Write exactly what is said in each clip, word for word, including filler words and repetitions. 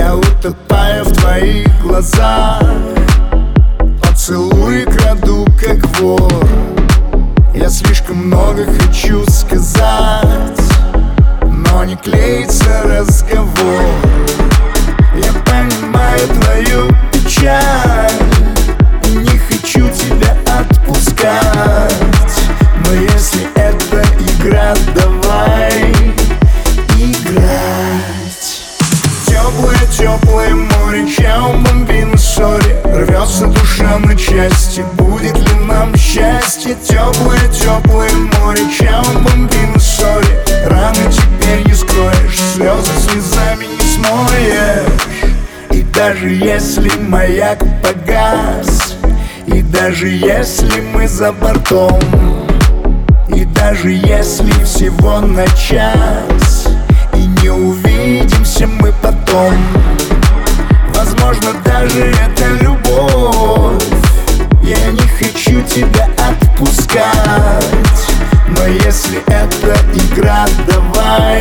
Я утопаю в твоих глазах, поцелуи краду, как вор. Я слишком много хочу сказать, но не клеится разговор. Я понимаю твою печаль и не хочу тебя отпускать, но если это игра, давай играть. Теплое-теплое море, чао, бомбина, сори. Рвется душа на части, будет ли нам счастье? Теплое-теплое море, чао, бомбина, сори. Раны теперь не скроешь, слезы слезами не смоешь. И даже если маяк погас, и даже если мы за бортом, и даже если всего на час, и не увидимся мы потом, возможно, даже это любовь. Я не хочу тебя отпускать, но если это игра, давай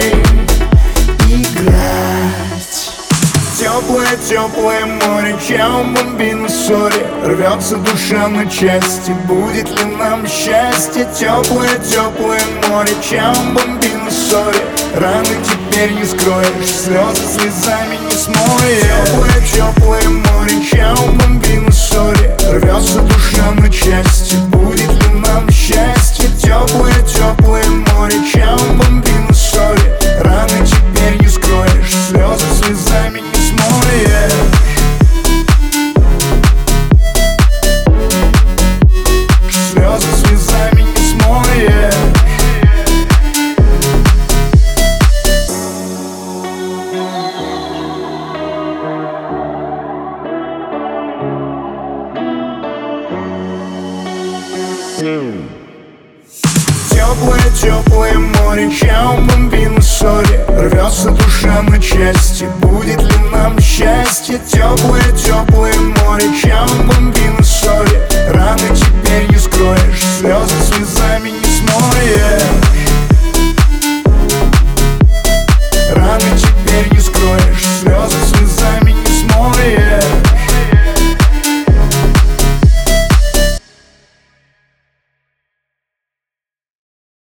играть. Теплое-теплое море, чао, бомбина, сори. Рвется душа на части, будет ли нам счастье? Теплое-теплое море, чао, бомбина, сори. Раны теперь не скроешь, слезы слезами не смоешь. Теплое-теплое море, чао, бомбина, сори. Рвется душа на части, будет ли нам счастье? Теплое-теплое море, чао, бомбина, сори. Раны теперь не скроешь, слезы слезами не смоешь. Слезы слезами не смоешь. Теплое-теплое море, чао, бомбина, сори. Рвется душа на части, будет ли нам счастье? Теплое-теплое море, чао, бомбина, сори. Раны теперь не скроешь, слезы слезами не смоешь.